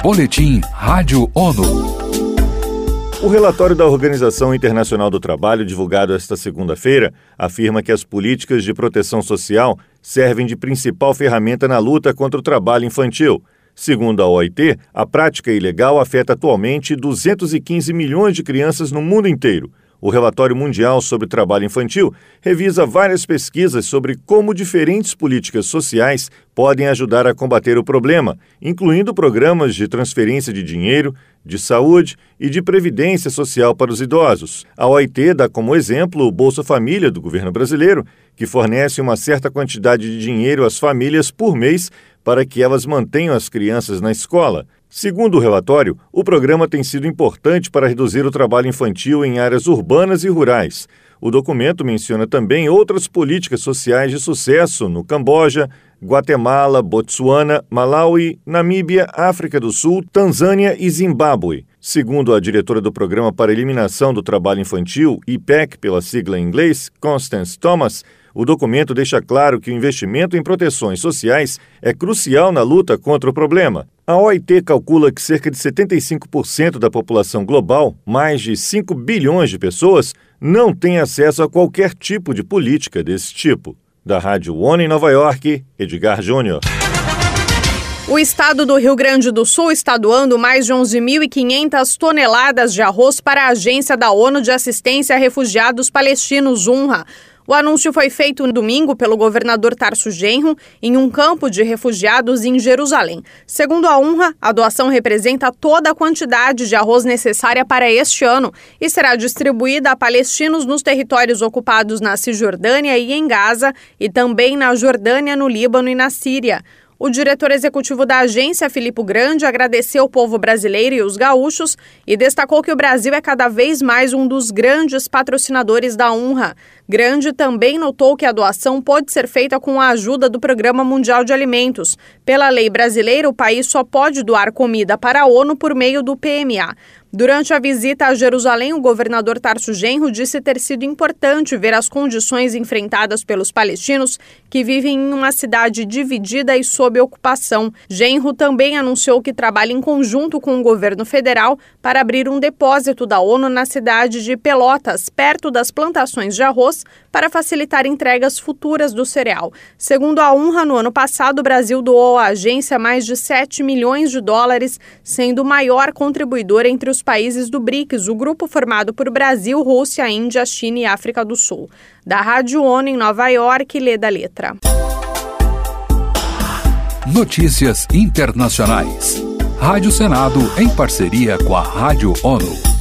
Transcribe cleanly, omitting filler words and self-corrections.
Boletim Rádio ONU. O relatório da Organização Internacional do Trabalho, divulgado esta segunda-feira, afirma que as políticas de proteção social servem de principal ferramenta na luta contra o trabalho infantil. Segundo a OIT, a prática ilegal afeta atualmente 215 milhões de crianças no mundo inteiro. O Relatório Mundial sobre Trabalho Infantil revisa várias pesquisas sobre como diferentes políticas sociais podem ajudar a combater o problema, incluindo programas de transferência de dinheiro, de saúde e de previdência social para os idosos. A OIT dá como exemplo o Bolsa Família do governo brasileiro, que fornece uma certa quantidade de dinheiro às famílias por mês para que elas mantenham as crianças na escola. Segundo o relatório, o programa tem sido importante para reduzir o trabalho infantil em áreas urbanas e rurais. O documento menciona também outras políticas sociais de sucesso no Camboja, Guatemala, Botsuana, Malawi, Namíbia, África do Sul, Tanzânia e Zimbábue. Segundo a diretora do Programa para Eliminação do Trabalho Infantil, IPEC pela sigla em inglês, Constance Thomas, o documento deixa claro que o investimento em proteções sociais é crucial na luta contra o problema. A OIT calcula que cerca de 75% da população global, mais de 5 bilhões de pessoas, não tem acesso a qualquer tipo de política desse tipo. Da Rádio ONU em Nova York, Edgar Júnior. O estado do Rio Grande do Sul está doando mais de 11.500 toneladas de arroz para a Agência da ONU de Assistência a Refugiados Palestinos, UNRWA. O anúncio foi feito no domingo pelo governador Tarso Genro em um campo de refugiados em Jerusalém. Segundo a UNRWA, a doação representa toda a quantidade de arroz necessária para este ano e será distribuída a palestinos nos territórios ocupados na Cisjordânia e em Gaza e também na Jordânia, no Líbano e na Síria. O diretor executivo da agência, Filippo Grandi, agradeceu o povo brasileiro e os gaúchos e destacou que o Brasil é cada vez mais um dos grandes patrocinadores da UNRWA. Grandi também notou que a doação pode ser feita com a ajuda do Programa Mundial de Alimentos. Pela lei brasileira, o país só pode doar comida para a ONU por meio do PMA. Durante a visita a Jerusalém, o governador Tarso Genro disse ter sido importante ver as condições enfrentadas pelos palestinos que vivem em uma cidade dividida e sob ocupação. Genro também anunciou que trabalha em conjunto com o governo federal para abrir um depósito da ONU na cidade de Pelotas, perto das plantações de arroz, para facilitar entregas futuras do cereal. Segundo a UNRWA, no ano passado, o Brasil doou à agência mais de 7 milhões de dólares, sendo o maior contribuidor entre os países do BRICS, o grupo formado por Brasil, Rússia, Índia, China e África do Sul. Da Rádio ONU em Nova York, lê da letra. Notícias internacionais. Rádio Senado em parceria com a Rádio ONU.